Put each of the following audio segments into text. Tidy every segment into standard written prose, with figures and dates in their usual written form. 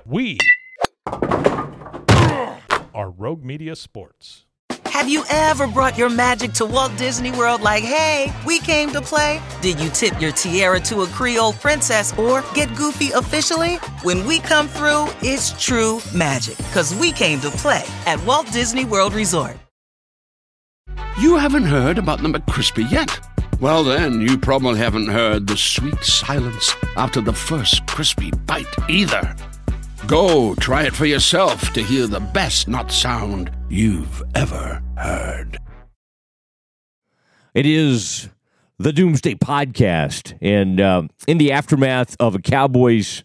We are Rogue Media Sports. Have you ever brought your magic to Walt Disney World like, hey, we came to play? Did you tip your tiara to a Creole princess or get goofy officially? When we come through, it's true magic, because we came to play at Walt Disney World Resort. You haven't heard about the McCrispy yet? Well, then, you probably haven't heard the sweet silence after the first crispy bite either. Go try it for yourself to hear the best nut sound you've ever heard. It is the Doomsday Podcast, and in the aftermath of a Cowboys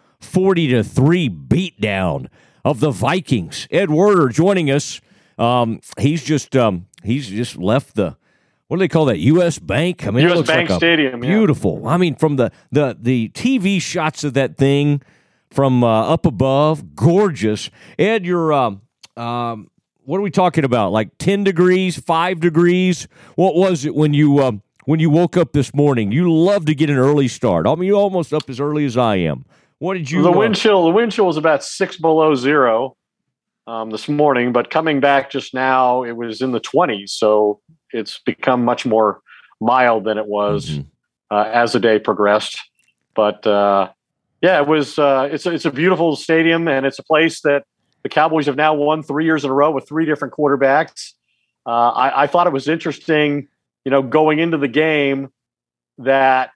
40-3 beatdown of the Vikings, Ed Werder joining us. He's just left the, what do they call that, U.S. Bank? I mean, U.S. it looks Bank like Stadium, beautiful. Yeah. I mean, from the TV shots of that thing from up above, gorgeous. Ed, you're what are we talking about? Like 10 degrees, 5 degrees? What was it when you woke up this morning? You love to get an early start. I mean, you're almost up as early as I am. What did you? The wind chill was about 6 below zero this morning, but coming back just now, it was in the 20s. So it's become much more mild than it was as the day progressed. But yeah, it was. It's a beautiful stadium, and it's a place that the Cowboys have now won 3 years in a row with 3 different quarterbacks. I thought it was interesting, going into the game that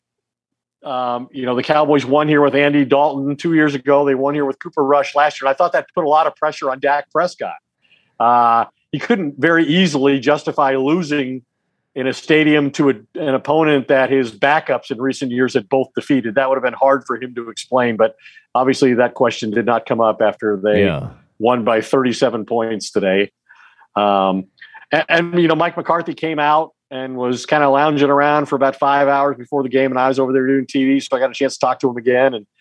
the Cowboys won here with Andy Dalton 2 years ago. They won here with Cooper Rush last year. And I thought that put a lot of pressure on Dak Prescott. He couldn't very easily justify losing in a stadium to an opponent that his backups in recent years had both defeated. That would have been hard for him to explain, but obviously that question did not come up after they won by 37 points today. And Mike McCarthy came out and was kind of lounging around for about 5 hours before the game, and I was over there doing TV, so I got a chance to talk to him again. And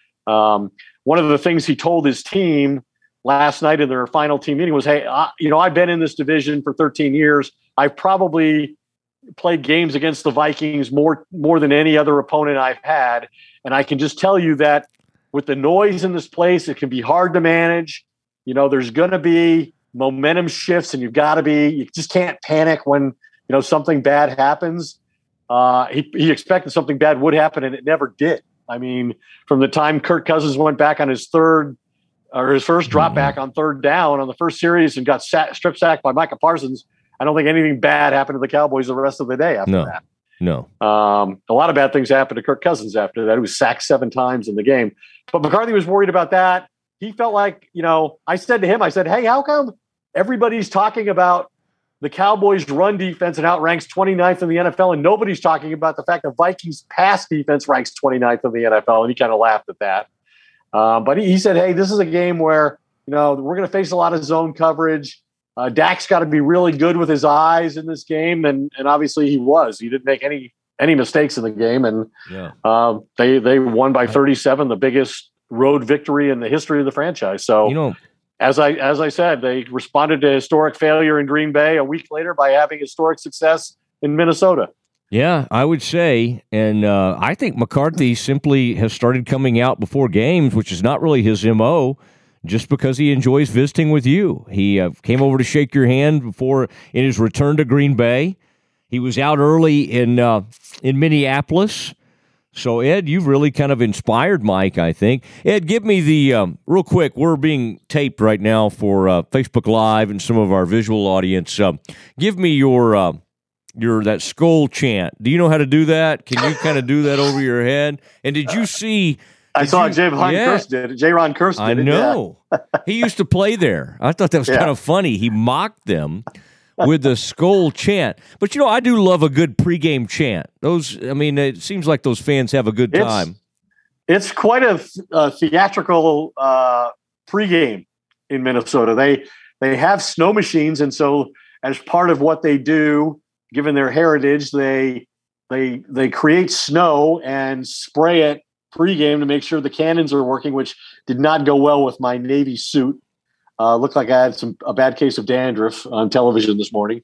one of the things he told his team last night in their final team meeting was, hey, I've been in this division for 13 years. I've probably played games against the Vikings more than any other opponent I've had. And I can just tell you that with the noise in this place, it can be hard to manage. There's going to be momentum shifts, and you just can't panic when, something bad happens. He expected something bad would happen, and it never did. I mean, from the time Kirk Cousins went back on his first drop back on third down on the first series and got strip sacked by Micah Parsons, I don't think anything bad happened to the Cowboys the rest of the day after that. No. A lot of bad things happened to Kirk Cousins after that. He was sacked 7 times in the game. But McCarthy was worried about that. He felt like, I said to him, hey, how come everybody's talking about the Cowboys' run defense and how it ranks 29th in the NFL, and nobody's talking about the fact that Vikings' pass defense ranks 29th in the NFL? And he kind of laughed at that. But he said, hey, this is a game where, we're going to face a lot of zone coverage. Dak's got to be really good with his eyes in this game, and obviously he was. He didn't make any mistakes in the game, and they won by 37, the biggest road victory in the history of the franchise. So, as I said, they responded to historic failure in Green Bay a week later by having historic success in Minnesota. Yeah, I would say, and I think McCarthy simply has started coming out before games, which is not really his MO. Just because he enjoys visiting with you. He came over to shake your hand before in his return to Green Bay. He was out early in Minneapolis. So, Ed, you've really kind of inspired Mike, I think. Ed, give me the, real quick, we're being taped right now for Facebook Live and some of our visual audience. Give me your that skull chant. Do you know how to do that? Can you kind of do that over your head? And did you see... I saw J-Ron Kearse did it. J-Ron Kearse did it. I know. He used to play there. I thought that was kind of funny. He mocked them with the skull chant. But, I do love a good pregame chant. It seems like those fans have a good time. It's quite a theatrical pregame in Minnesota. They have snow machines, and so as part of what they do, given their heritage, they create snow and spray it pregame to make sure the cannons are working, which did not go well with my Navy suit. Looked like I had a bad case of dandruff on television this morning.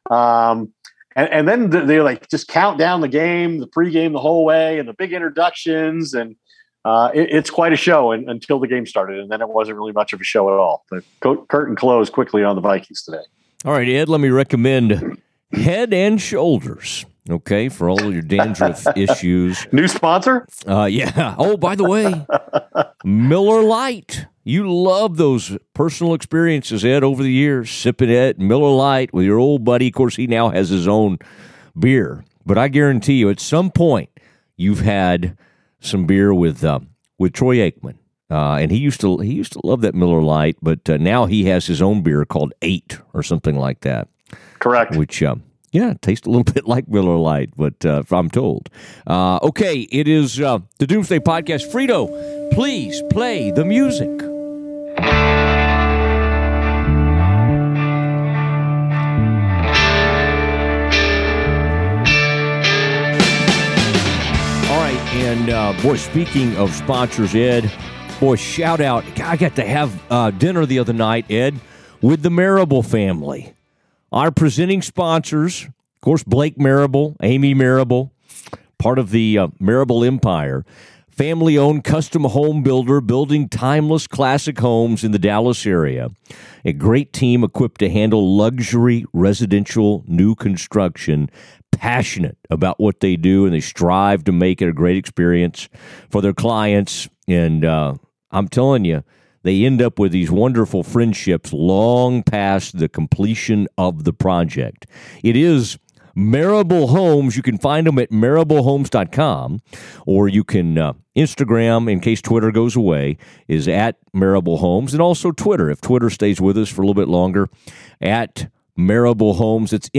And then they just count down the game, the pregame the whole way, and the big introductions. And it's quite a show until the game started, and then it wasn't really much of a show at all. The curtain closed quickly on the Vikings today. All right, Ed, let me recommend Head and Shoulders, okay, for all of your dandruff issues. New sponsor? Yeah. Oh, by the way, Miller Lite. You love those personal experiences, Ed, over the years, sipping Ed Miller Lite with your old buddy. Of course, he now has his own beer. But I guarantee you, at some point, you've had some beer with Troy Aikman. And he used to love that Miller Lite, but now he has his own beer called 8 or something like that. Correct. Which, tastes a little bit like Miller Lite, but I'm told. Okay, it is the Doomsday Podcast. Frito, please play the music. All right, and boy, speaking of sponsors, Ed, boy, shout out. I got to have dinner the other night, Ed, with the Marable family. Our presenting sponsors, of course, Blake Marable, Amy Marable, part of the Marable Empire, family-owned custom home builder building timeless classic homes in the Dallas area. A great team equipped to handle luxury residential new construction, passionate about what they do, and they strive to make it a great experience for their clients. And I'm telling you, they end up with these wonderful friendships long past the completion of the project. It is Marable Homes. You can find them at marablehomes.com, or you can Instagram, in case Twitter goes away, is at Marable Homes, and also Twitter, if Twitter stays with us for a little bit longer, at Marable Homes. It's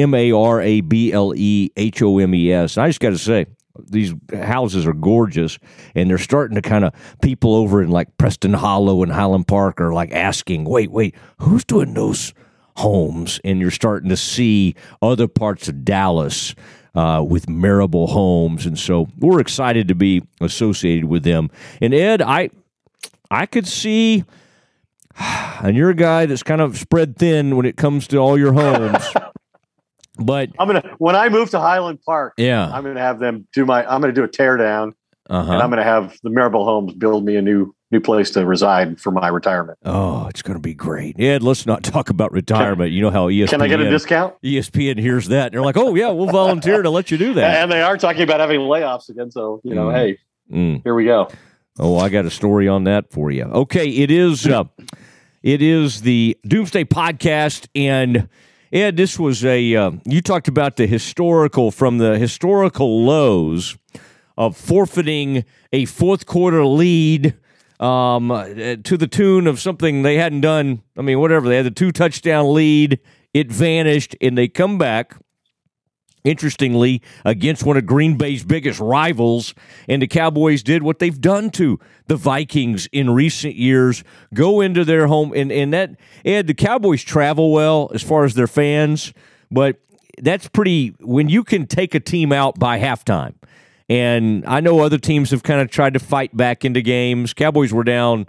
MARABLEHOMES. And I just got to say, these houses are gorgeous, and they're starting to kind of people over in like Preston Hollow and Highland Park are like asking, wait, who's doing those homes? And you're starting to see other parts of Dallas with Marable Homes, and so we're excited to be associated with them. And Ed, I could see, and you're a guy that's kind of spread thin when it comes to all your homes. But when I move to Highland Park, I'm gonna have them I'm gonna do a tear down, and I'm gonna have the Marable Homes build me a new place to reside for my retirement. Oh, it's gonna be great. Ed, let's not talk about retirement. You know how ESPN. Can I get a discount? ESPN hears that, and they're like, "Oh yeah, we'll volunteer to let you do that." And they are talking about having layoffs again. So hey, here we go. Oh, I got a story on that for you. Okay, it is the Doomsday Podcast, and Ed, this was you talked about the historical lows of forfeiting a fourth quarter lead to the tune of something they hadn't done. I mean, whatever. They had the 2-touchdown lead. It vanished, and they come back, interestingly, against one of Green Bay's biggest rivals, and the Cowboys did what they've done to the Vikings in recent years, go into their home, and that, Ed, the Cowboys travel well as far as their fans, but that's pretty, when you can take a team out by halftime, and I know other teams have kind of tried to fight back into games. Cowboys were down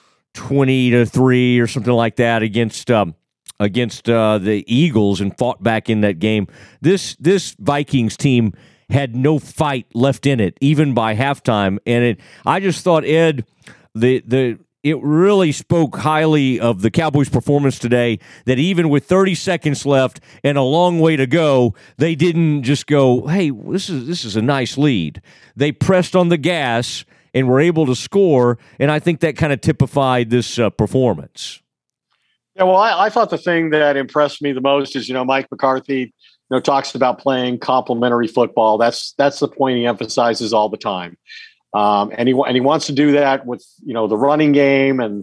20-3 or something like that against the Eagles and fought back in that game. This Vikings team had no fight left in it, even by halftime. And I just thought, Ed, it really spoke highly of the Cowboys' performance today, that even with 30 seconds left and a long way to go, they didn't just go, hey, this is a nice lead. They pressed on the gas and were able to score, and I think that kind of typified this performance. Yeah, well, I thought the thing that impressed me the most is, Mike McCarthy, talks about playing complementary football. That's the point he emphasizes all the time. And he wants to do that with, the running game and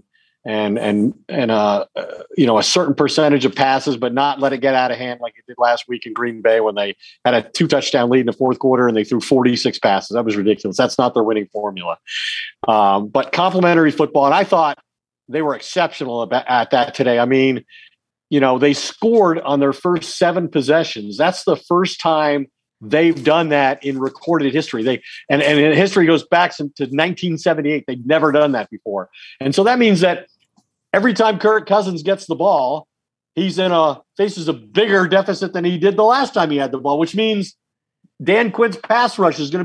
a certain percentage of passes, but not let it get out of hand like it did last week in Green Bay when they had a 2-touchdown lead in the fourth quarter and they threw 46 passes. That was ridiculous. That's not their winning formula. But complementary football, and I thought they were exceptional at that today. I mean, they scored on their first 7 possessions. That's the first time they've done that in recorded history. And history goes back to 1978. They've never done that before. And so that means that every time Kirk Cousins gets the ball, he's faces a bigger deficit than he did the last time he had the ball, which means Dan Quinn's pass rush is going to be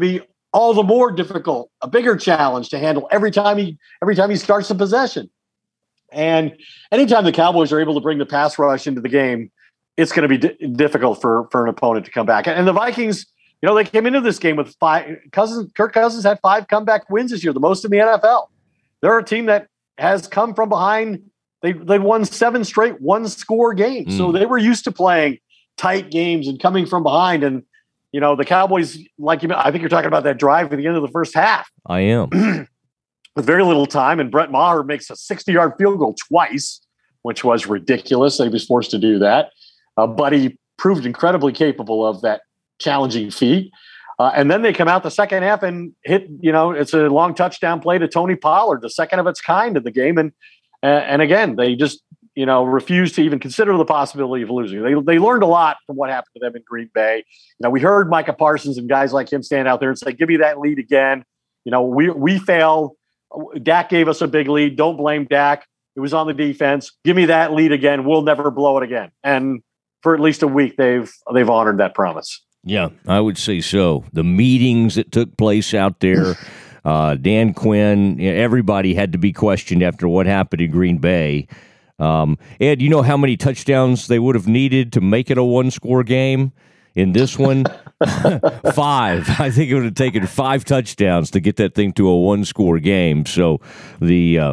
all the more difficult, a bigger challenge to handle every time he starts the possession. And anytime the Cowboys are able to bring the pass rush into the game, it's going to be difficult for an opponent to come back. And the Vikings, they came into this game with Kirk Cousins had 5 comeback wins this year, the most in the NFL. They're a team that has come from behind. They won 7 straight one-score games. So they were used to playing tight games and coming from behind. And, the Cowboys, I think you're talking about that drive at the end of the first half. I am. With very little time, and Brett Maher makes a 60-yard field goal twice, which was ridiculous. He was forced to do that. But he proved incredibly capable of that challenging feat. And then they come out the second half and hit, it's a long touchdown play to Tony Pollard, the second of its kind in the game. And again, they just, refused to even consider the possibility of losing. They learned a lot from what happened to them in Green Bay. We heard Micah Parsons and guys like him stand out there and say, give me that lead again. We failed. Dak gave us a big lead. Don't blame Dak. It was on the defense. Give me that lead again. We'll never blow it again. And for at least a week, they've honored that promise. Yeah, I would say so. The meetings that took place out there, Dan Quinn, everybody had to be questioned after what happened in Green Bay. Ed, you know how many touchdowns they would have needed to make it a one-score game? In this one, 5. I think it would have taken 5 touchdowns to get that thing to a one-score game. So the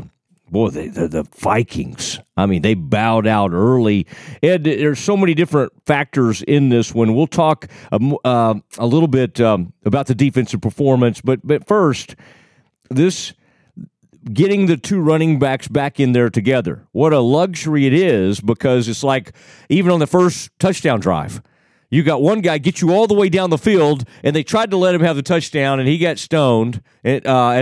Vikings, they bowed out early. Ed, there's so many different factors in this one. We'll talk a little bit about the defensive performance, but first, this getting the 2 running backs back in there together. What a luxury it is, because it's like even on the first touchdown drive, you got one guy get you all the way down the field, and they tried to let him have the touchdown, and he got stoned at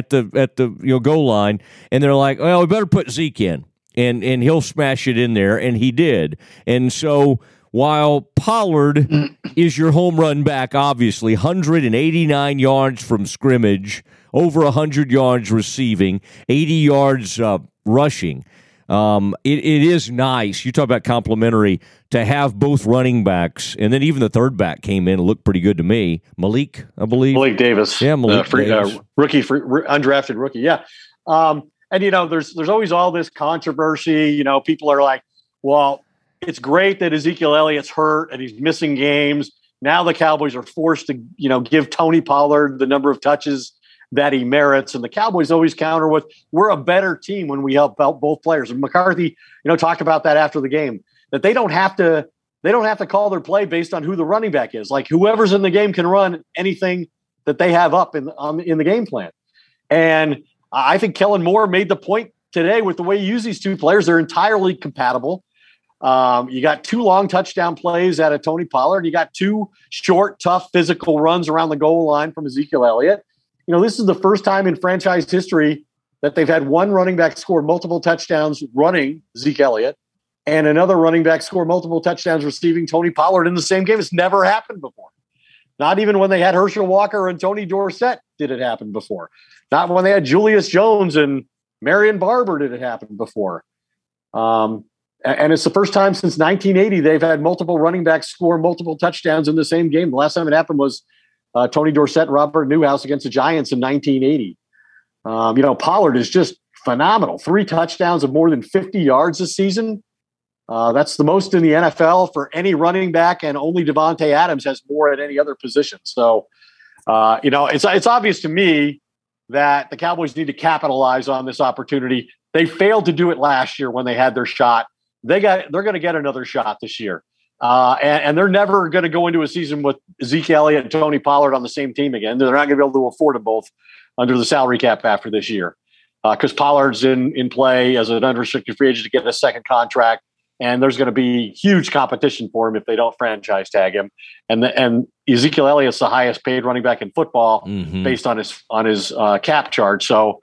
the goal line. And they're like, "Well, we better put Zeke in, and he'll smash it in there," and he did. And so while Pollard is your home run back, obviously 189 yards from scrimmage, over 100 yards receiving, 80 yards rushing. It is nice. You talk about complimentary to have both running backs, and then even the third back came in and looked pretty good to me. Malik, I believe. Malik Davis. Yeah, Malik Davis. Undrafted rookie. Yeah. And there's always all this controversy. People are like, well, it's great that Ezekiel Elliott's hurt and he's missing games. Now the Cowboys are forced to, give Tony Pollard the number of touches that he merits. And the Cowboys always counter with, we're a better team when we help out both players. And McCarthy, talked about that after the game, that they don't have to call their play based on who the running back is. Like, whoever's in the game can run anything that they have up in the game plan. And I think Kellen Moore made the point today with the way you use these 2 players. They're entirely compatible. You got 2 long touchdown plays out of Tony Pollard. You got 2 short, tough, physical runs around the goal line from Ezekiel Elliott. This is the first time in franchise history that they've had one running back score multiple touchdowns running Zeke Elliott, and another running back score multiple touchdowns receiving Tony Pollard in the same game. It's never happened before. Not even when they had Herschel Walker and Tony Dorsett did it happen before. Not when they had Julius Jones and Marion Barber did it happen before. And it's the first time since 1980 they've had multiple running backs score multiple touchdowns in the same game. The last time it happened was Tony Dorsett and Robert Newhouse against the Giants in 1980. Pollard is just phenomenal. 3 touchdowns of more than 50 yards this season. That's the most in the NFL for any running back, and only Devontae Adams has more at any other position. So, it's obvious to me that the Cowboys need to capitalize on this opportunity. They failed to do it last year when they had their shot. They're going to get another shot this year. And they're never going to go into a season with Zeke Elliott and Tony Pollard on the same team again. They're not going to be able to afford them both under the salary cap after this year, because Pollard's in play as an unrestricted free agent to get a second contract, and there's going to be huge competition for him if they don't franchise tag him. And Ezekiel Elliott's the highest paid running back in football based on his cap charge. So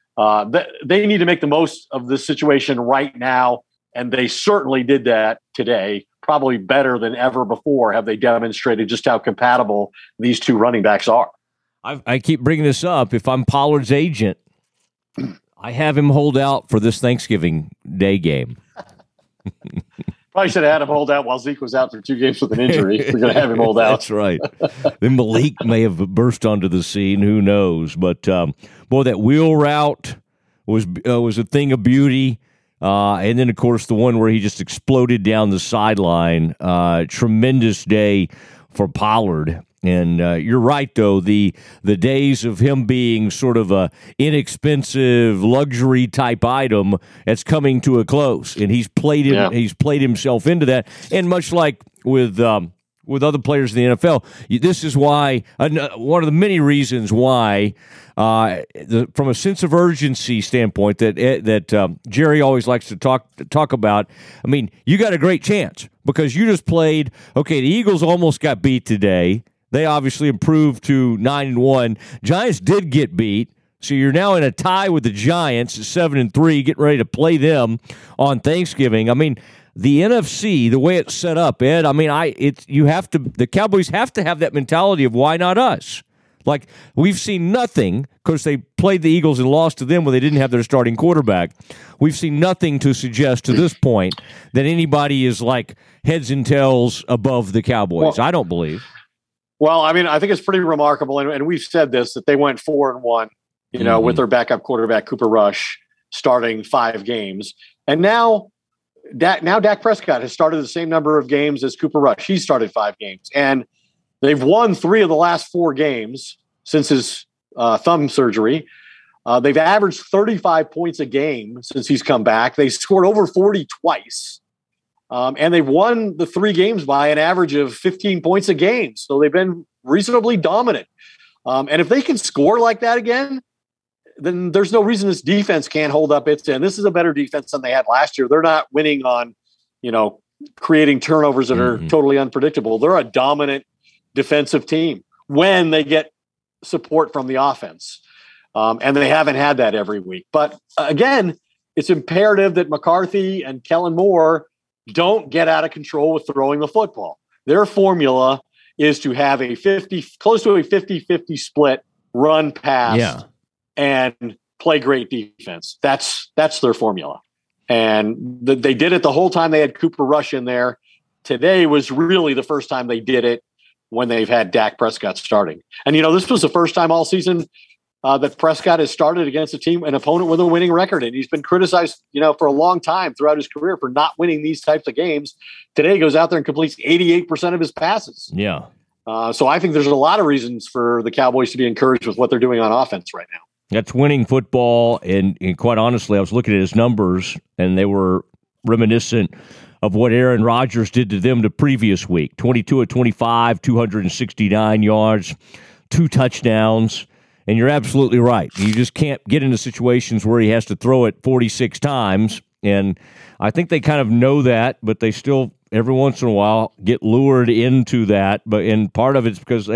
they need to make the most of this situation right now, and they certainly did that today. Probably better than ever before have they demonstrated just how compatible these 2 running backs are. I keep bringing this up. If I'm Pollard's agent, I have him hold out for this Thanksgiving Day game. Probably should have had him hold out while Zeke was out for 2 games with an injury. We're going to have him hold out. That's right. Then Malik may have burst onto the scene. Who knows? But, boy, that wheel route was a thing of beauty. And then, of course, the one where he just exploded down the sideline. Tremendous day for Pollard. And you're right, though, the days of him being sort of a inexpensive luxury type item that's coming to a close, and he's played himself into that. And much like with other players in the NFL, this is why one of the many reasons why, from a sense of urgency standpoint, that Jerry always likes to talk about. I mean, you got a great chance because you just played. Okay, the Eagles almost got beat today. They obviously improved to 9-1. Giants did get beat, so you're now in a tie with the Giants at 7-3, getting ready to play them on Thanksgiving. I mean, the NFC, the way it's set up, Ed. I mean, the Cowboys have to have that mentality of why not us? Like, we've seen nothing because they played the Eagles and lost to them when they didn't have their starting quarterback. We've seen nothing to suggest to this point that anybody is like heads and tails above the Cowboys. I don't believe. Well, I mean, I think it's pretty remarkable, and we've said this, that they went 4-1, with their backup quarterback, Cooper Rush, starting 5 games. And now Dak Prescott has started the same number of games as Cooper Rush. He started 5 games. And they've won 3 of the last 4 games since his thumb surgery. They've averaged 35 points a game since he's come back. They scored over 40 twice. And they've won the 3 games by an average of 15 points a game. So they've been reasonably dominant. And if they can score like that again, then there's no reason this defense can't hold up its end. This is a better defense than they had last year. They're not winning on, creating turnovers that are totally unpredictable. They're a dominant defensive team when they get support from the offense. And they haven't had that every week. But again, it's imperative that McCarthy and Kellen Moore don't get out of control with throwing the football. Their formula is to have close to a 50-50 split, run pass, and play great defense. That's their formula. And they did it the whole time they had Cooper Rush in there. Today was really the first time they did it when they've had Dak Prescott starting. And, this was the first time all season that Prescott has started against an opponent with a winning record. And he's been criticized, for a long time throughout his career for not winning these types of games. Today he goes out there and completes 88% of his passes. Yeah. So I think there's a lot of reasons for the Cowboys to be encouraged with what they're doing on offense right now. That's winning football. And quite honestly, I was looking at his numbers and they were reminiscent of what Aaron Rodgers did to them the previous week. 22 of 25, 269 yards, 2 touchdowns. And you're absolutely right. You just can't get into situations where he has to throw it 46 times. And I think they kind of know that, but they still, every once in a while, get lured into that. And part of it's because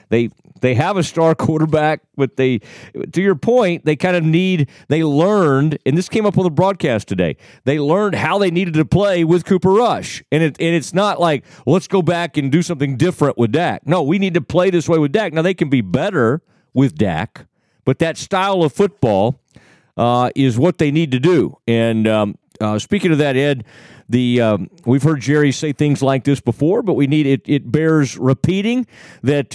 they have a star quarterback, but to your point, they kind of they learned, and this came up on the broadcast today, they learned how they needed to play with Cooper Rush. And it's not like, let's go back and do something different with Dak. No, we need to play this way with Dak. Now, they can be better with Dak, but that style of football is what they need to do. And speaking of that, Ed, we've heard Jerry say things like this before, but it bears repeating that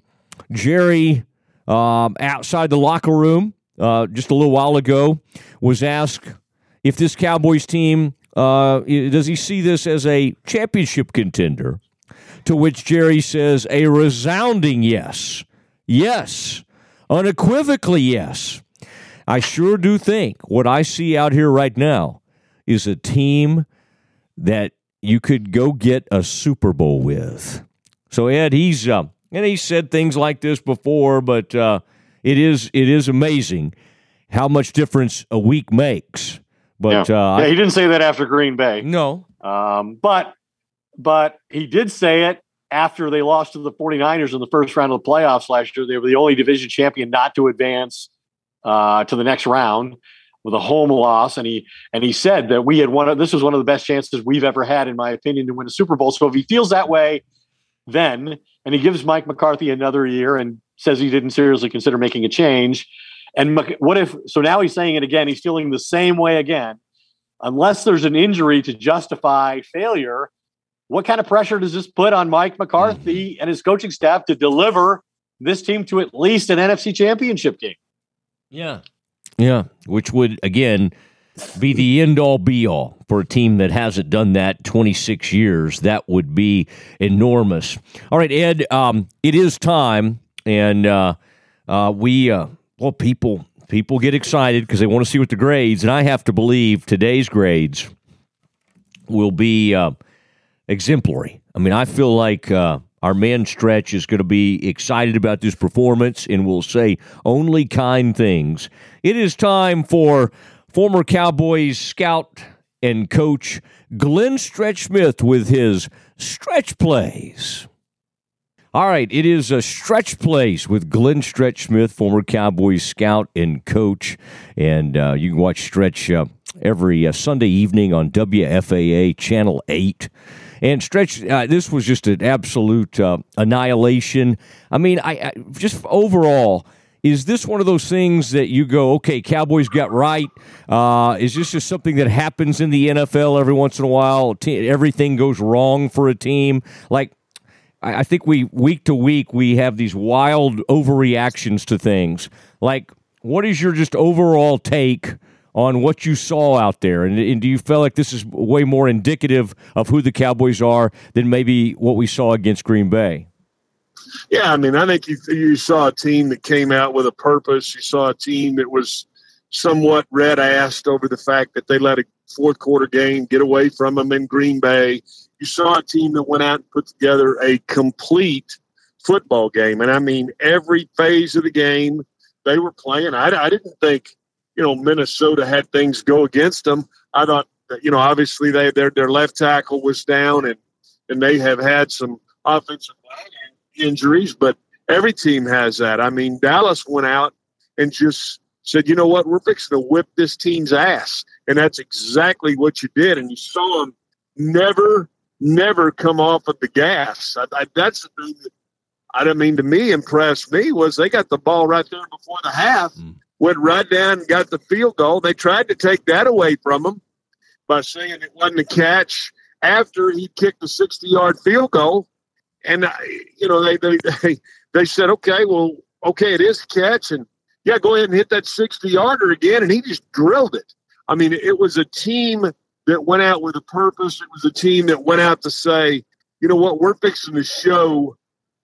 Jerry, outside the locker room just a little while ago, was asked if this Cowboys team, does he see this as a championship contender, to which Jerry says a resounding yes. Yes. Unequivocally, yes. I sure do think what I see out here right now is a team that you could go get a Super Bowl with. So, Ed, he's said things like this before, but it is amazing how much difference a week makes. But he didn't say that after Green Bay. No. But he did say it after they lost to the 49ers in the first round of the playoffs last year. They were the only division champion not to advance to the next round with a home loss. And he said that this was one of the best chances we've ever had, in my opinion, to win a Super Bowl. So if he feels that way then, and he gives Mike McCarthy another year and says he didn't seriously consider making a change, and so now he's saying it again, he's feeling the same way again. unless there's an injury to justify failure, what kind of pressure does this put on Mike McCarthy and his coaching staff to deliver this team to at least an NFC Championship game? Yeah. Yeah, which would, again, be the end-all, be-all for a team that hasn't done that 26 years. That would be enormous. All right, Ed, it is time, and people get excited because they want to see what the grades, and I have to believe today's grades will be exemplary. I mean, I feel like our man Stretch is going to be excited about this performance and will say only kind things. It is time for former Cowboys scout and coach Glenn Stretch Smith with his Stretch Plays. All right, it is a Stretch Plays with Glenn Stretch Smith, former Cowboys scout and coach. And you can watch Stretch every Sunday evening on WFAA Channel 8. And Stretch, this was just an absolute annihilation. I mean, I just overall, is this one of those things that you go, okay, Cowboys got right? Is this just something that happens in the NFL every once in a while? Everything goes wrong for a team? Like, I think week to week, we have these wild overreactions to things. Like, what is your just overall take on what you saw out there? And do you feel like this is way more indicative of who the Cowboys are than maybe what we saw against Green Bay? Yeah, I mean, I think you saw a team that came out with a purpose. You saw a team that was somewhat red-assed over the fact that they let a fourth-quarter game get away from them in Green Bay. You saw a team that went out and put together a complete football game. And, I mean, every phase of the game they were playing. I didn't think, Minnesota had things go against them. I thought, obviously their left tackle was down and they have had some offensive line injuries, but every team has that. I mean, Dallas went out and just said, you know what, we're fixing to whip this team's ass. And that's exactly what you did. And you saw them never come off of the gas. That's the thing that, to me, impressed me was they got the ball right there before the half, went right down and got the field goal. They tried to take that away from him by saying it wasn't a catch after he kicked a 60-yard field goal. And, they said, okay, it is a catch. And, yeah, go ahead and hit that 60-yarder again. And he just drilled it. I mean, it was a team that went out with a purpose. It was a team that went out to say, you know what, we're fixing to show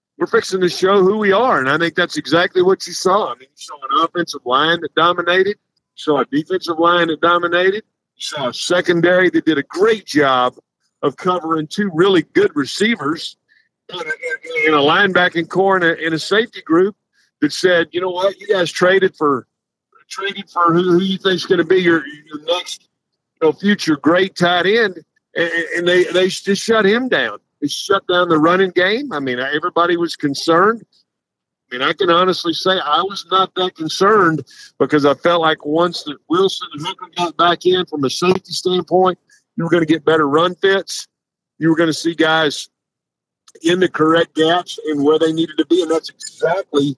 who we are. And I think that's exactly what you saw. I mean, you saw an offensive line that dominated. You saw a defensive line that dominated. You saw a secondary that did a great job of covering two really good receivers in a linebacking core and a safety group that said, you know what, you guys traded for who you think is going to be your next future great tight end, and they just shut him down. They shut down the running game. I mean, everybody was concerned. I mean, I can honestly say I was not that concerned because I felt like once that Wilson and Hooker got back in from a safety standpoint, you were going to get better run fits. You were going to see guys in the correct gaps and where they needed to be, and that's exactly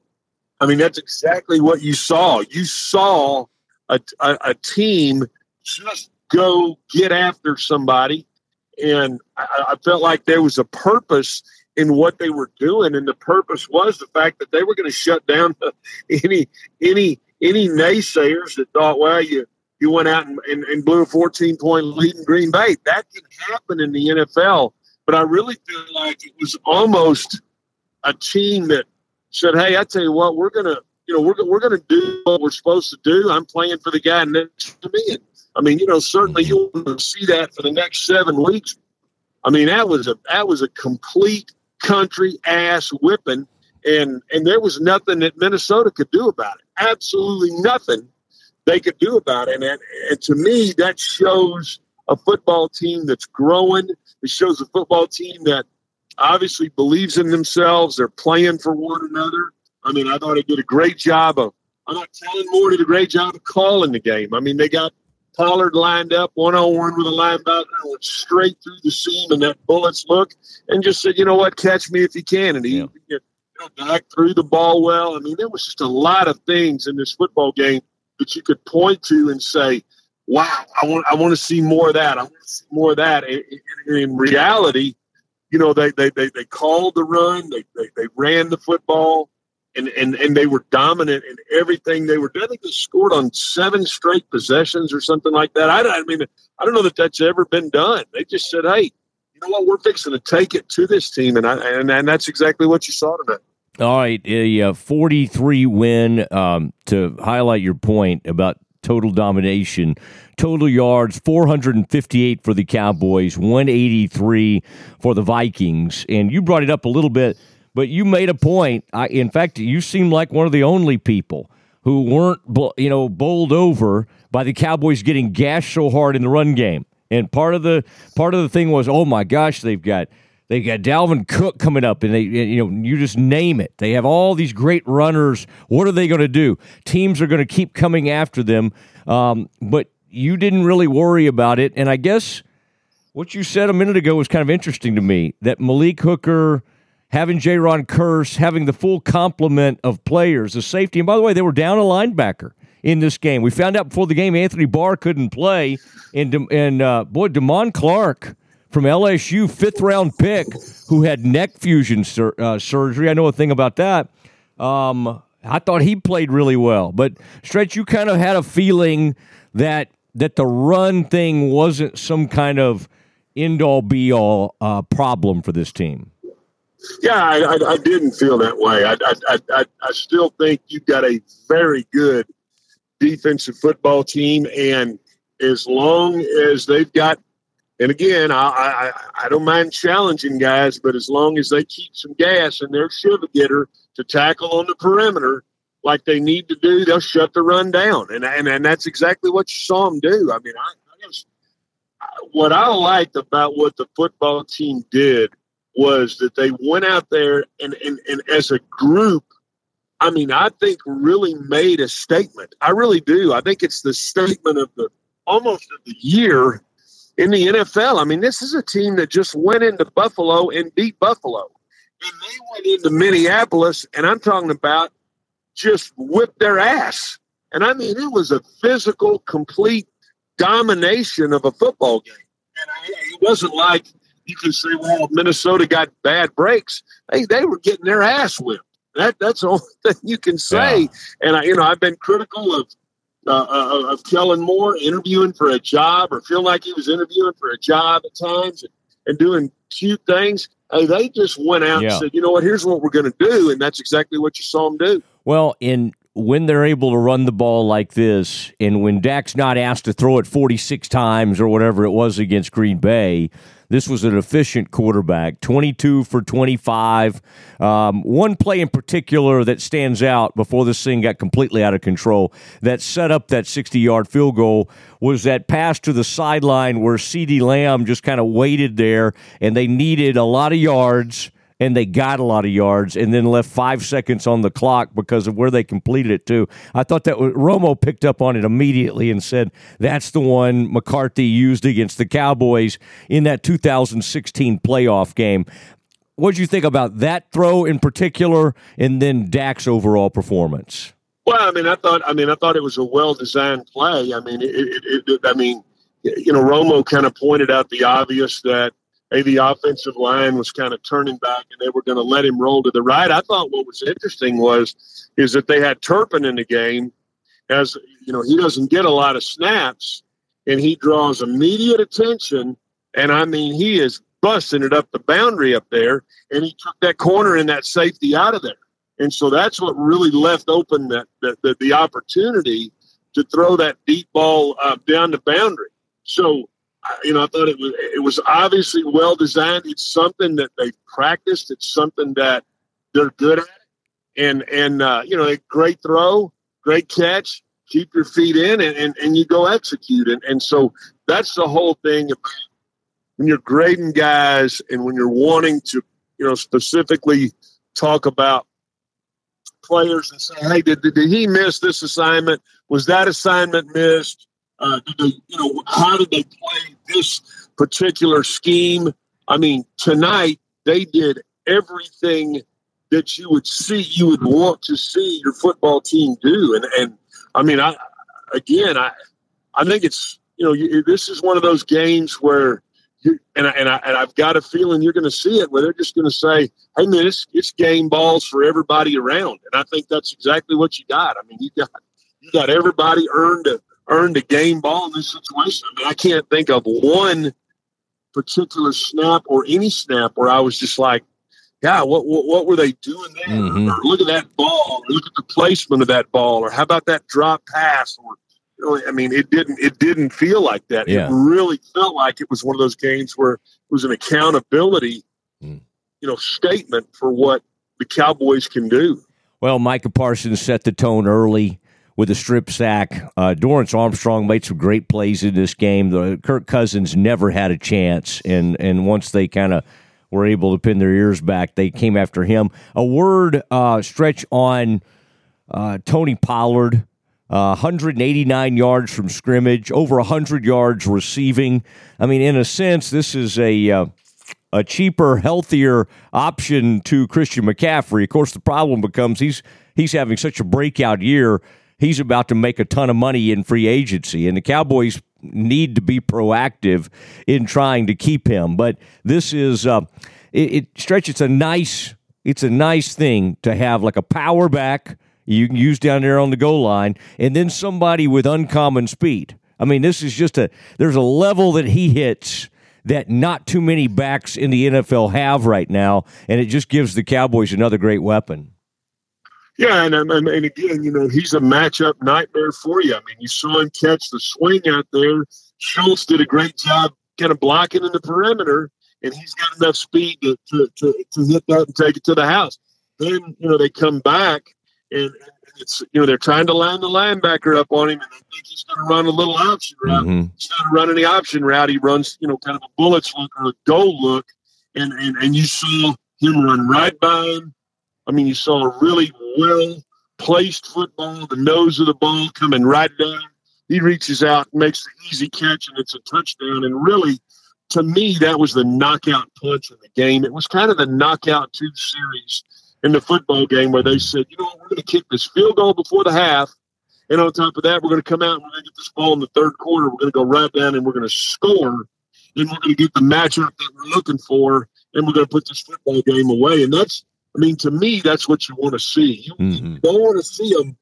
what you saw. You saw a team just go get after somebody, and I felt like there was a purpose in what they were doing, and the purpose was the fact that they were going to shut down any naysayers that thought, well, you went out and blew a 14-point lead in Green Bay. That can happen in the NFL, but I really feel like it was almost a team that said, hey, I tell you what, we're going to do what we're supposed to do. I'm playing for the guy next to me. And, I mean, certainly you'll see that for the next 7 weeks. I mean, that was a complete country ass whipping, and there was nothing that Minnesota could do about it. Absolutely nothing they could do about it. And to me, that shows a football team that's growing. It shows a football team that obviously believes in themselves. They're playing for one another. I mean, I thought they did a great job of – I thought Kellen Moore did a great job of calling the game. I mean, they got Pollard lined up one-on-one with a linebacker and went straight through the seam in that bullets look and just said, you know what, catch me if you can. And he back threw the ball well. I mean, there was just a lot of things in this football game that you could point to and say, wow, I want to see more of that. I want to see more of that. In reality, you know, they called the run, they ran the football, and they were dominant in everything they were doing. I think they scored on 7 straight possessions or something like that. I mean, I don't know that that's ever been done. They just said, hey, you know what, we're fixing to take it to this team, and that's exactly what you saw today. All right, a 43 win. To highlight your point about total domination, total yards 458 for the Cowboys, 183 for the Vikings, and you brought it up a little bit, but you made a point. In fact, you seem like one of the only people who weren't, bowled over by the Cowboys getting gashed so hard in the run game. And part of the thing was, oh my gosh, they've got Dalvin Cook coming up, and you just name it. They have all these great runners. What are they going to do? Teams are going to keep coming after them, but you didn't really worry about it. And I guess what you said a minute ago was kind of interesting to me, that Malik Hooker, having Jaron Kearse, having the full complement of players, the safety. And by the way, they were down a linebacker in this game. We found out before the game Anthony Barr couldn't play, and Damon Clark from LSU, 5th-round pick, who had neck fusion surgery. I know a thing about that. I thought he played really well. But, Stretch, you kind of had a feeling that the run thing wasn't some kind of end-all, be-all problem for this team. Yeah, I didn't feel that way. I still think you've got a very good defensive football team, and as long as they've got, and again, I don't mind challenging guys, but as long as they keep some gas in their shiver-getter to tackle on the perimeter like they need to do, they'll shut the run down. And that's exactly what you saw them do. I mean, what I liked about what the football team did was that they went out there and as a group, I mean, I think really made a statement. I really do. I think it's the statement of almost of the year in the NFL. I mean, this is a team that just went into Buffalo and beat Buffalo. And they went into Minneapolis, and I'm talking about just whipped their ass. And I mean, it was a physical, complete domination of a football game. And it wasn't like you can say, well, Minnesota got bad breaks. They were getting their ass whipped. That's the only thing you can say. Yeah. And I've been critical of Kellen Moore interviewing for a job, or feel like he was interviewing for a job at times and doing cute things. Hey, they just went out and said, you know what, here's what we're going to do. And that's exactly what you saw them do. Well, when they're able to run the ball like this, and when Dak's not asked to throw it 46 times or whatever it was against Green Bay, this was an efficient quarterback, 22 for 25. One play in particular that stands out before this thing got completely out of control that set up that 60-yard field goal was that pass to the sideline where CeeDee Lamb just kind of waited there, and they needed a lot of yards, and they got a lot of yards, and then left 5 seconds on the clock because of where they completed it to. I thought that Romo picked up on it immediately and said that's the one McCarthy used against the Cowboys in that 2016 playoff game. What did you think about that throw in particular, and then Dak's overall performance? Well, I thought it was a well-designed play. Romo kind of pointed out the obvious that the offensive line was kind of turning back and they were going to let him roll to the right. I thought what was interesting is that they had Turpin in the game. As you know, he doesn't get a lot of snaps, and he draws immediate attention. And I mean, he is busting it up the boundary up there, and he took that corner and that safety out of there. And so that's what really left open the opportunity to throw that deep ball down the boundary. So, I thought it was obviously well designed. It's something that they practiced. It's something that they're good at. And a great throw, great catch, keep your feet in, and you go execute. And so that's the whole thing about when you're grading guys and when you're wanting to, specifically talk about players and say, hey, did he miss this assignment? Was that assignment missed? How did they play this particular scheme? I mean, tonight they did everything that you would want to see your football team do. And I I think it's, this is one of those games where I've got a feeling you're going to see it where they're just going to say, hey, man, it's game balls for everybody around. And I think that's exactly what you got. I mean, you got everybody earned a game ball in this situation. I mean, I can't think of one particular snap or any snap where I was just like, yeah, what were they doing there? Mm-hmm. Or look at that ball, or look at the placement of that ball, or how about that drop pass? Or I mean, it didn't feel like that. Yeah. It really felt like it was one of those games where it was an accountability, statement for what the Cowboys can do. Well, Micah Parsons set the tone early with a strip sack. Dorrance Armstrong made some great plays in this game. Kirk Cousins never had a chance, and once they kind of were able to pin their ears back, they came after him. A word stretch on Tony Pollard. 189 yards from scrimmage, over 100 yards receiving. I mean, in a sense, this is a cheaper, healthier option to Christian McCaffrey. Of course, the problem becomes he's having such a breakout year. He's about to make a ton of money in free agency, and the Cowboys need to be proactive in trying to keep him. But this is Stretch. It's a nice thing to have like a power back you can use down there on the goal line, and then somebody with uncommon speed. I mean, this is there's a level that he hits that not too many backs in the NFL have right now, and it just gives the Cowboys another great weapon. Yeah, and again, he's a matchup nightmare for you. I mean, you saw him catch the swing out there. Schultz did a great job kind of blocking in the perimeter, and he's got enough speed to hit that and take it to the house. Then, they come back, and it's, they're trying to line the linebacker up on him, and they think he's going to run a little option route. Mm-hmm. Instead of running the option route, he runs, kind of a bullets look or a goal look, and you saw him run right by him. I mean, you saw a really well-placed football, the nose of the ball coming right down. He reaches out, makes the easy catch, and it's a touchdown. And really, to me, that was the knockout punch in the game. It was kind of the knockout 2 series in the football game where they said, we're going to kick this field goal before the half, and on top of that, we're going to come out and we're going to get this ball in the third quarter. We're going to go right down and we're going to score, and we're going to get the matchup that we're looking for, and we're going to put this football game away. And to me, that's what you want to see. You don't want to see them,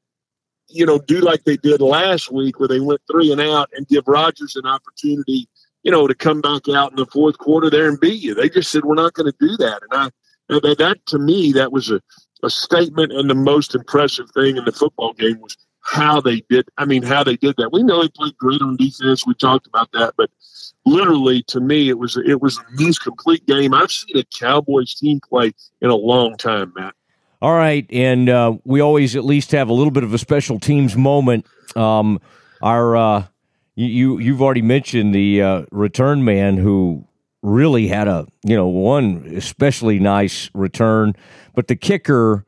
do like they did last week where they went 3 and out and give Rodgers an opportunity, to come back out in the fourth quarter there and beat you. They just said, we're not going to do that. And that to me, that was a statement, and the most impressive thing in the football game was how they did that. We know they played great on defense. We talked about that, but literally, to me, it was the most complete game I've seen a Cowboys team play in a long time, Matt. All right, and we always at least have a little bit of a special teams moment. You've already mentioned the return man who really had one especially nice return, but the kicker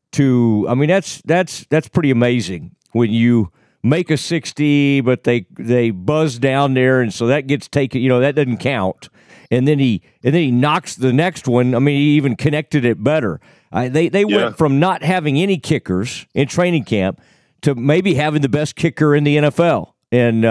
that's pretty amazing when you make a 60, but they buzz down there, and so that gets taken. That doesn't count. And then he knocks the next one. I mean, he even connected it better. They went from not having any kickers in training camp to maybe having the best kicker in the NFL. And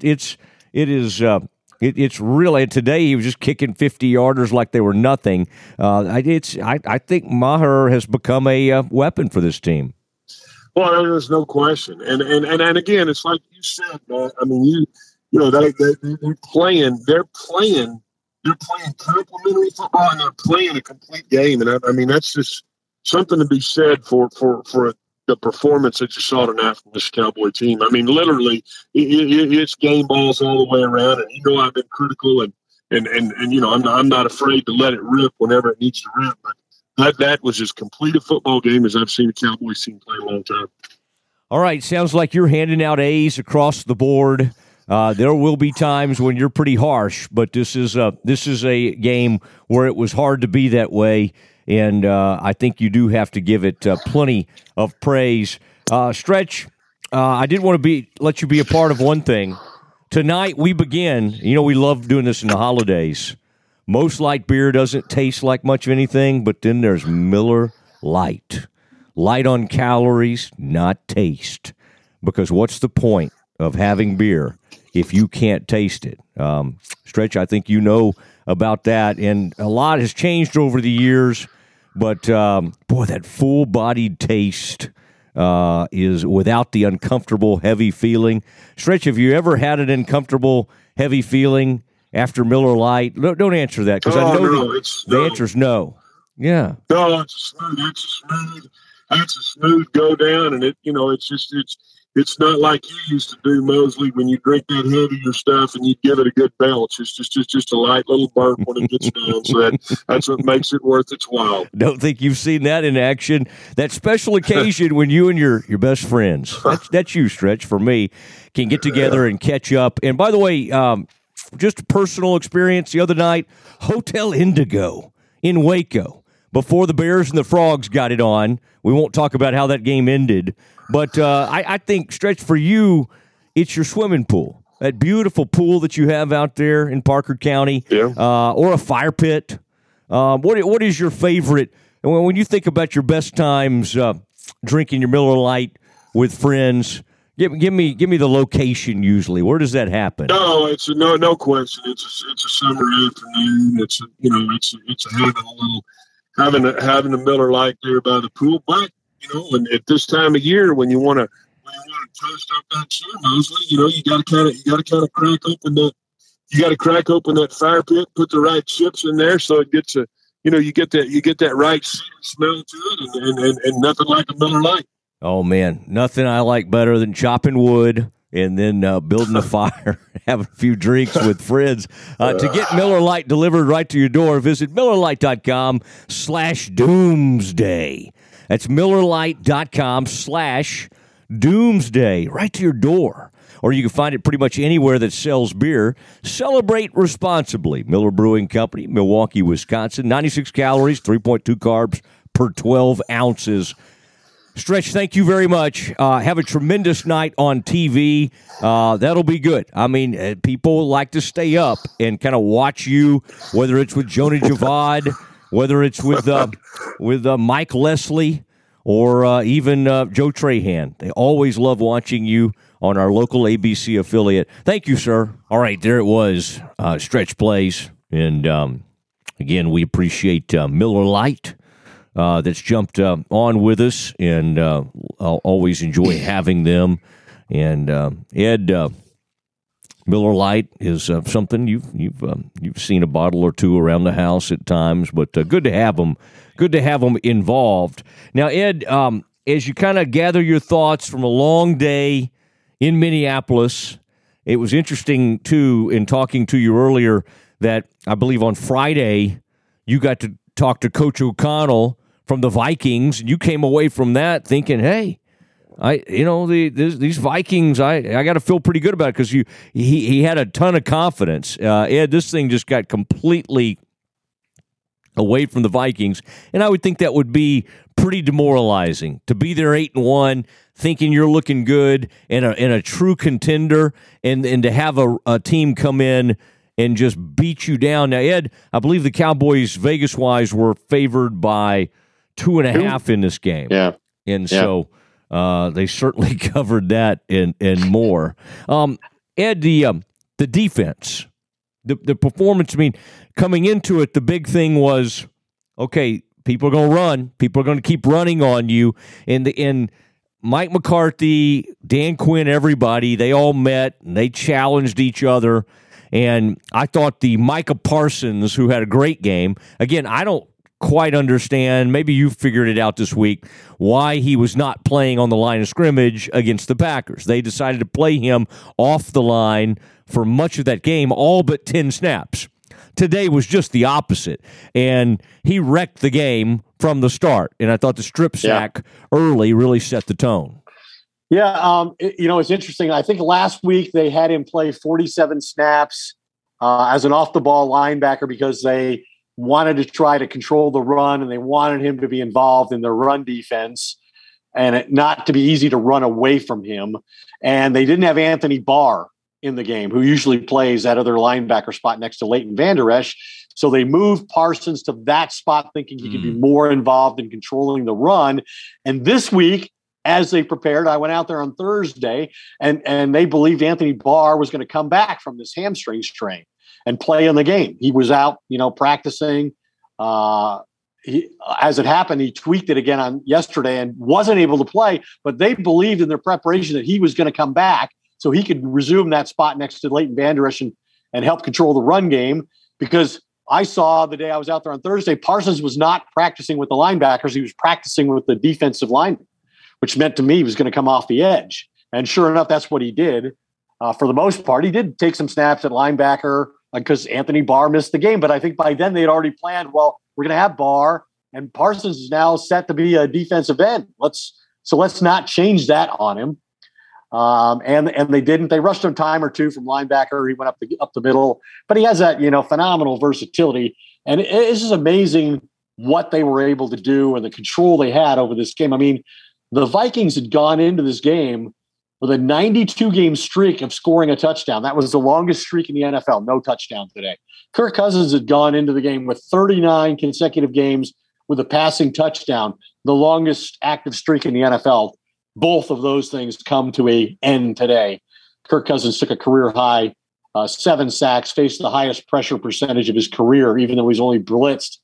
it's really, today he was just kicking 50-yarders like they were nothing. I think Maher has become a weapon for this team. Well, there's no question, and again, it's like you said, man. I mean, they're playing complementary football, and they're playing a complete game, and I mean that's just something to be said for the performance that you saw tonight from this Cowboy team. I mean, literally, it's game balls all the way around, and I've been critical, and I'm not afraid to let it rip whenever it needs to rip, but. That was as complete a football game as I've seen a Cowboys team play in a long time. All right, sounds like you're handing out A's across the board. There will be times when you're pretty harsh, but this is a game where it was hard to be that way, and I think you do have to give it plenty of praise. Stretch, I did want to let you be a part of one thing. Tonight we begin. We love doing this in the holidays. Most light beer doesn't taste like much of anything, but then there's Miller Lite. Light on calories, not taste. Because what's the point of having beer if you can't taste it. Stretch, I think you know about that, and a lot has changed over the years, but boy, that full-bodied taste is without the uncomfortable, heavy feeling. Stretch, have you ever had an uncomfortable, heavy feeling after Miller Lite? Don't answer that, because I know the answer is no. Yeah. No, it's a smooth go down, and it's not like you used to do, Mosley, when you drink that heavier stuff and you give it a good belch. It's just a light little burp when it gets down. So that's what makes it worth its while. Don't think you've seen that in action. That special occasion when you and your best friends, that's you, Stretch, for me, can get together and catch up. And by the way, just a personal experience the other night, Hotel Indigo in Waco. Before the Bears and the Frogs got it on. We won't talk about how that game ended. But I think, Stretch, for you, it's your swimming pool. That beautiful pool that you have out there in Parker County. Yeah. Or a fire pit. What is your favorite? When you think about your best times drinking your Miller Lite with friends, give me the location usually. Where does that happen? No, it's no question. It's a summer afternoon. It's having a Miller Lite there by the pool, but and at this time of year when you want to toast up that cheer, Mosley, you got to kind of crack open that fire pit, put the right chips in there, so it gets you get that right smell to it, and nothing like a Miller Lite. Oh man, nothing I like better than chopping wood and then building a fire, having a few drinks with friends. To get Miller Lite delivered right to your door, visit MillerLite.com/doomsday. That's MillerLite.com/doomsday, right to your door. Or you can find it pretty much anywhere that sells beer. Celebrate responsibly. Miller Brewing Company, Milwaukee, Wisconsin. 96 calories, 3.2 carbs per 12 ounces. Stretch, thank you very much. Have a tremendous night on TV. That'll be good. I mean, people like to stay up and kind of watch you, whether it's with Jonah Javad, whether it's with Mike Leslie, or even Joe Trahan. They always love watching you on our local ABC affiliate. Thank you, sir. All right, there it was, Stretch Plays. And, again, we appreciate Miller Lite. That's jumped on with us, and I'll always enjoy having them. And Ed, Miller Lite is something you've seen a bottle or two around the house at times, but good to have them. Good to have them involved. Now, Ed, as you kind of gather your thoughts from a long day in Minneapolis, it was interesting too in talking to you earlier that I believe on Friday you got to talk to Coach O'Connell from the Vikings, and you came away from that thinking, hey, these Vikings, I got to feel pretty good about it, because he had a ton of confidence. Ed, this thing just got completely away from the Vikings, and I would think that would be pretty demoralizing to be there 8-1, thinking you're looking good and a true contender, and to have a team come in and just beat you down. Now, Ed, I believe the Cowboys, Vegas-wise, were favored by 2.5 in this game. Yeah. And so they certainly covered that and more. Ed, the defense, the performance, I mean, coming into it, the big thing was, okay, people are going to run. People are going to keep running on you. And Mike McCarthy, Dan Quinn, everybody, they all met and they challenged each other. And I thought the Micah Parsons, who had a great game, again, I don't quite understand, maybe you figured it out this week, why he was not playing on the line of scrimmage against the Packers. They decided to play him off the line for much of that game, all but 10 snaps. Today was just the opposite, and he wrecked the game from the start, and I thought the strip sack early really set the tone. Yeah, it's interesting. I think last week they had him play 47 snaps as an off-the-ball linebacker because they wanted to try to control the run, and they wanted him to be involved in their run defense and it not to be easy to run away from him. And they didn't have Anthony Barr in the game, who usually plays that other linebacker spot next to Leighton Vander Esch. So they moved Parsons to that spot thinking he could be more involved in controlling the run. And this week, as they prepared. I went out there on Thursday, and they believed Anthony Barr was going to come back from this hamstring strain and play in the game. He was out, practicing. As it happened, he tweaked it again on yesterday and wasn't able to play, but they believed in their preparation that he was going to come back so he could resume that spot next to Leighton Vander Esch and help control the run game. Because I saw the day I was out there on Thursday, Parsons was not practicing with the linebackers. He was practicing with the defensive linemen, which meant to me he was going to come off the edge. And sure enough, that's what he did. For the most part, he did take some snaps at linebacker because Anthony Barr missed the game. But I think by then they had already planned, well, we're going to have Barr, and Parsons is now set to be a defensive end. Let's not change that on him. And they didn't. They rushed him a time or two from linebacker. He went up the middle, but he has that phenomenal versatility. And it's just amazing what they were able to do and the control they had over this game. I mean, the Vikings had gone into this game with a 92-game streak of scoring a touchdown. That was the longest streak in the NFL. No touchdown today. Kirk Cousins had gone into the game with 39 consecutive games with a passing touchdown, the longest active streak in the NFL. Both of those things come to an end today. Kirk Cousins took a career high 7 sacks, faced the highest pressure percentage of his career, even though he's only blitzed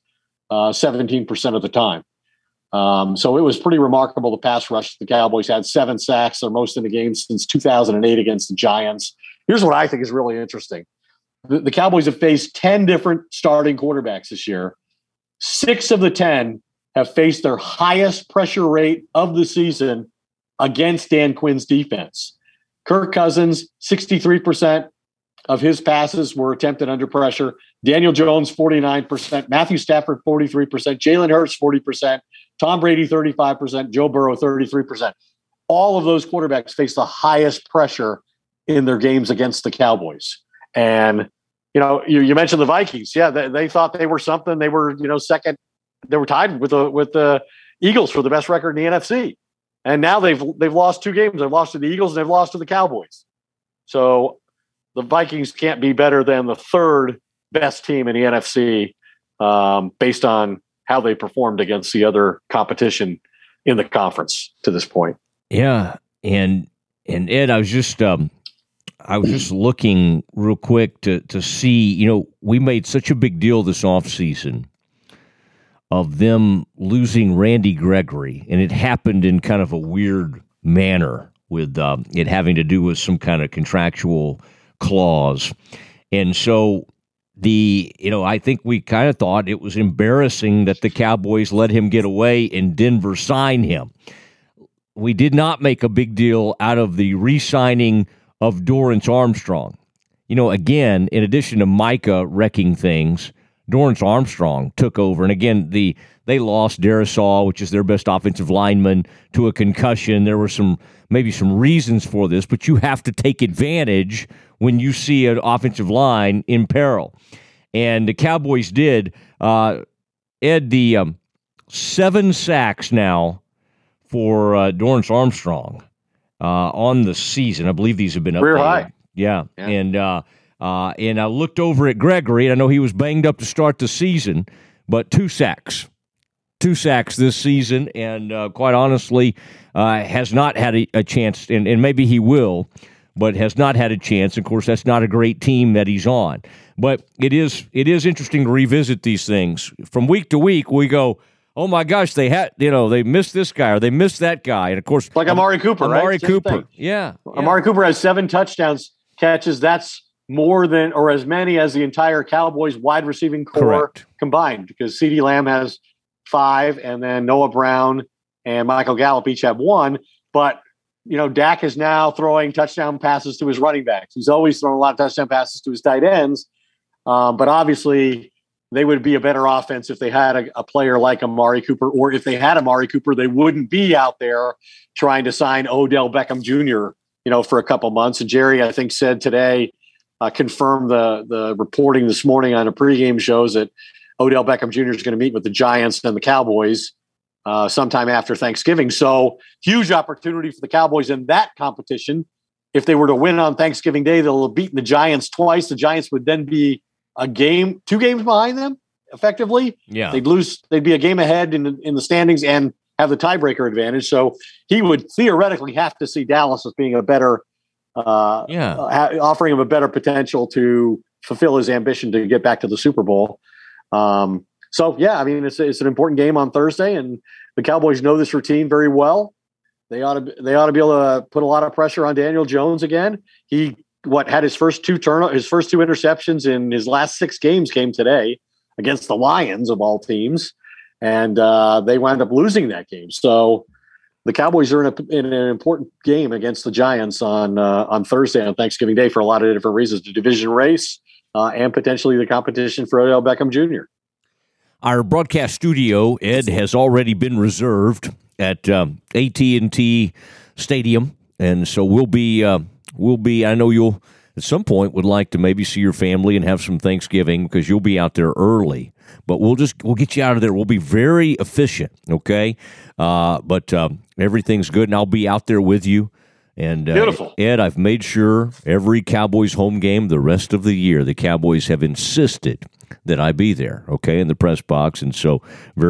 17% of the time. So it was pretty remarkable. The pass rush the Cowboys had 7 sacks, their most in the game since 2008 against the Giants. Here's what I think is really interesting. The Cowboys have faced 10 different starting quarterbacks this year. 6 of the 10 have faced their highest pressure rate of the season against Dan Quinn's defense. Kirk Cousins, 63% of his passes were attempted under pressure. Daniel Jones, 49%. Matthew Stafford, 43%. Jalen Hurts, 40%. Tom Brady, 35%. Joe Burrow, 33%. All of those quarterbacks face the highest pressure in their games against the Cowboys. And, you mentioned the Vikings. Yeah, they thought they were something. They were, second. They were tied with the Eagles for the best record in the NFC. And now they've lost 2 games. They've lost to the Eagles and they've lost to the Cowboys. So the Vikings can't be better than the 3rd best team in the NFC based on how they performed against the other competition in the conference to this point. Yeah, and Ed, I was just looking real quick to see. We made such a big deal this offseason of them losing Randy Gregory, and it happened in kind of a weird manner with it having to do with some kind of contractual clause. And so I think we kind of thought it was embarrassing that the Cowboys let him get away and Denver sign him. We did not make a big deal out of the re-signing of Dorrance Armstrong. Again, in addition to Micah wrecking things, Dorrance Armstrong took over. And again, they lost Darisaw, which is their best offensive lineman, to a concussion. There were maybe some reasons for this, but you have to take advantage when you see an offensive line in peril. And the Cowboys did. Ed, the 7 sacks now for Dorrance Armstrong on the season. I believe these have been up career there. High. Yeah. And I looked over at Gregory, and I know he was banged up to start the season, but 2 sacks. 2 sacks this season, and quite honestly, has not had a chance, and maybe he will, but has not had a chance. Of course, that's not a great team that he's on. But it is interesting to revisit these things. From week to week, we go, oh my gosh, they missed this guy or they missed that guy. And of course, like Amari Cooper, right? Amari Cooper. Yeah. Amari Cooper has 7 touchdowns catches. That's more than or as many as the entire Cowboys wide receiving core combined, because CeeDee Lamb has 5, and then Noah Brown and Michael Gallup each have 1. But, Dak is now throwing touchdown passes to his running backs. He's always thrown a lot of touchdown passes to his tight ends. But obviously, they would be a better offense if they had a player like Amari Cooper, or if they had Amari Cooper, they wouldn't be out there trying to sign Odell Beckham Jr., for a couple months. And Jerry, I think, said today, confirmed the reporting this morning on a pregame shows that Odell Beckham Jr. is going to meet with the Giants and the Cowboys sometime after Thanksgiving. So huge opportunity for the Cowboys in that competition. If they were to win on Thanksgiving Day, they'll have beaten the Giants twice. The Giants would then be 2 games behind them, effectively. Yeah. They'd be a game ahead in the standings and have the tiebreaker advantage. So he would theoretically have to see Dallas as being a better, offering him a better potential to fulfill his ambition to get back to the Super Bowl. So yeah, I mean, it's an important game on Thursday, and the Cowboys know this routine very well. They ought to be able to put a lot of pressure on Daniel Jones again. He had his first two interceptions in his last 6 games came today against the Lions of all teams, and they wound up losing that game. So the Cowboys are in an important game against the Giants on Thursday on Thanksgiving Day for a lot of different reasons: the division race and potentially the competition for Odell Beckham Jr. Our broadcast studio, Ed, has already been reserved at AT&T Stadium, and so we'll be. I know you'll at some point would like to maybe see your family and have some Thanksgiving because you'll be out there early. But we'll get you out of there. We'll be very efficient, okay? But everything's good, and I'll be out there with you. And beautiful, Ed, I've made sure every Cowboys home game the rest of the year, the Cowboys have insisted that I be there, okay, in the press box, and so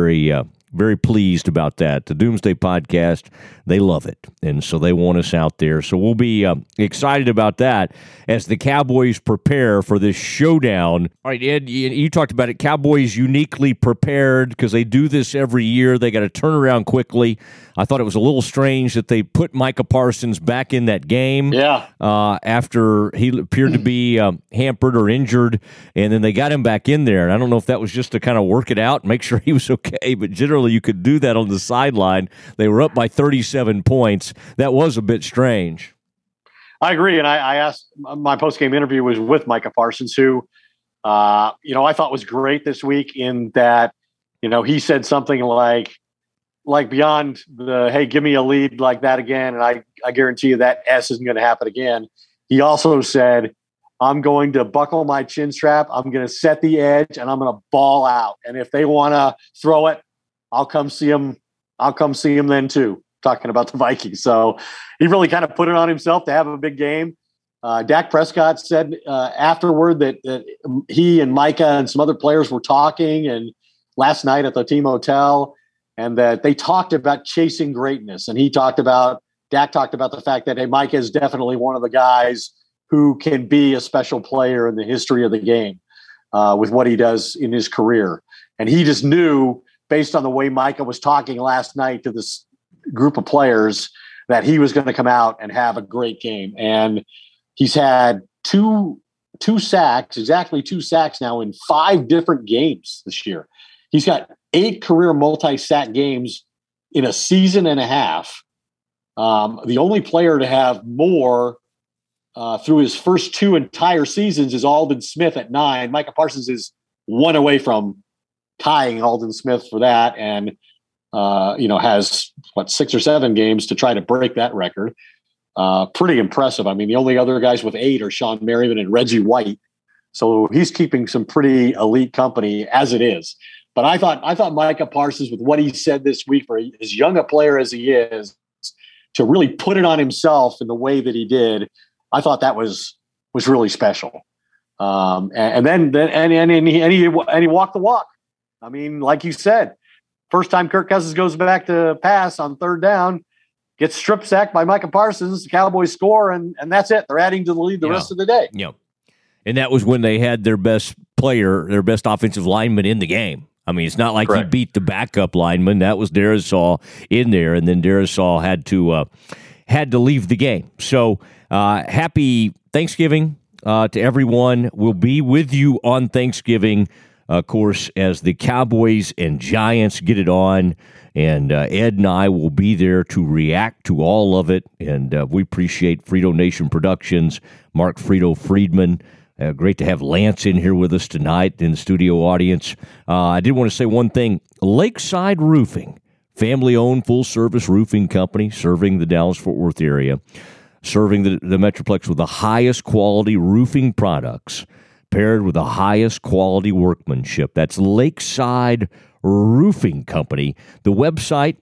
very pleased about that. The Doomsday Podcast, they love it, and so they want us out there. So we'll be excited about that as the Cowboys prepare for this showdown. All right, Ed, you talked about it. Cowboys uniquely prepared because they do this every year. They got to turn around quickly. I thought it was a little strange that they put Micah Parsons back in that game after he appeared to be hampered or injured, and then they got him back in there. And I don't know if that was just to kind of work it out, make sure he was okay, but generally you could do that on the sideline. They were up by 37 points. That was a bit strange. I agree, and I asked, my post-game interview was with Micah Parsons, who I thought was great this week in that, he said something like beyond the, hey, give me a lead like that again, and I guarantee you that S isn't going to happen again. He also said, I'm going to buckle my chin strap, I'm going to set the edge, and I'm going to ball out. And if they want to throw it, I'll come see them then too, talking about the Vikings. So he really kind of put it on himself to have a big game. Dak Prescott said afterward that he and Micah and some other players were talking and last night at the team hotel, and that they talked about chasing greatness. And Dak talked about the fact that, hey, Micah is definitely one of the guys who can be a special player in the history of the game with what he does in his career. And he just knew, based on the way Micah was talking last night to this group of players, that he was going to come out and have a great game. And he's had two sacks now in 5 different games this year. He's got 8 career multi-sack games in a season and a half. The only player to have more through his first 2 entire seasons is Aldon Smith at 9. Micah Parsons is 1 away from tying Aldon Smith for that, and has 6 or 7 games to try to break that record. Pretty impressive. I mean, the only other guys with 8 are Sean Merriman and Reggie White. So he's keeping some pretty elite company as it is. But I thought Micah Parsons, with what he said this week, for as young a player as he is, to really put it on himself in the way that he did, I thought that was really special. And he walked the walk. I mean, like you said, first time Kirk Cousins goes back to pass on 3rd down, gets strip sacked by Micah Parsons, the Cowboys score, and that's it. They're adding to the lead the rest of the day. Yeah. And that was when they had their best player, their best offensive lineman in the game. I mean, it's not like he beat the backup lineman. That was Darisaw in there, and then Darisaw had to leave the game. So happy Thanksgiving to everyone. We'll be with you on Thanksgiving, of course, as the Cowboys and Giants get it on. And Ed and I will be there to react to all of it. And we appreciate Frito Nation Productions, Mark Frito Friedman. Great to have Lance in here with us tonight in the studio audience. I did want to say one thing. Lakeside Roofing, family-owned, full-service roofing company serving the Dallas-Fort Worth area, serving the Metroplex with the highest quality roofing products paired with the highest quality workmanship. That's Lakeside Roofing Company. The website,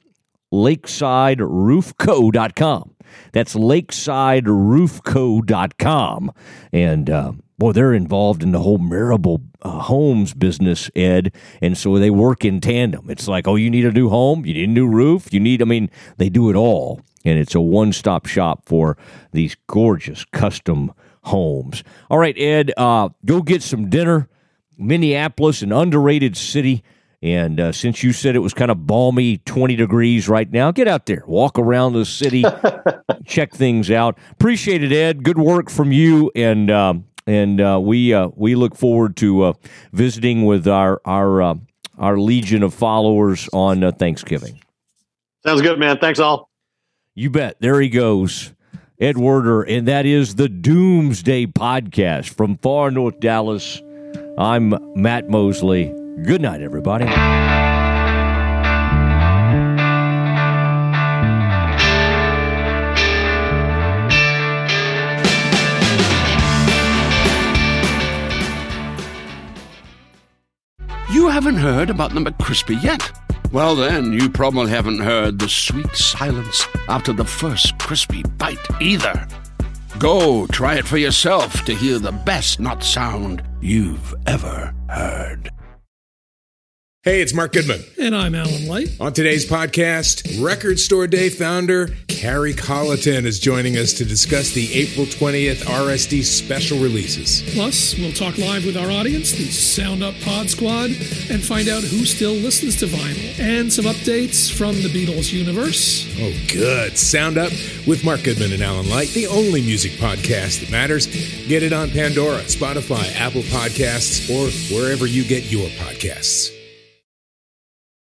lakesideroofco.com. That's lakesideroofco.com. And, boy, they're involved in the whole Marable Homes business, Ed. And so they work in tandem. It's like, oh, you need a new home? You need a new roof? They do it all. And it's a one-stop shop for these gorgeous custom homes. All right, Ed, go get some dinner. Minneapolis, an underrated city. And since you said it was kind of balmy 20 degrees right now, get out there, walk around the city, check things out. Appreciate it, Ed. Good work from you. And we look forward to visiting with our legion of followers on Thanksgiving. Sounds good, man. Thanks, all. You bet. There he goes, Ed Werder, and that is the Doomsday Podcast from far north Dallas. I'm Matt Mosley. Good night, everybody. You haven't heard about the McCrispy yet? Well, then, you probably haven't heard the sweet silence after the first crispy bite either. Go try it for yourself to hear the best nut sound you've ever heard. Hey, it's Mark Goodman. And I'm Alan Light. On today's podcast, Record Store Day founder Carrie Colleton is joining us to discuss the April 20th RSD special releases. Plus, we'll talk live with our audience, the Sound Up Pod Squad, and find out who still listens to vinyl. And some updates from the Beatles universe. Oh, good. Sound Up with Mark Goodman and Alan Light, the only music podcast that matters. Get it on Pandora, Spotify, Apple Podcasts, or wherever you get your podcasts.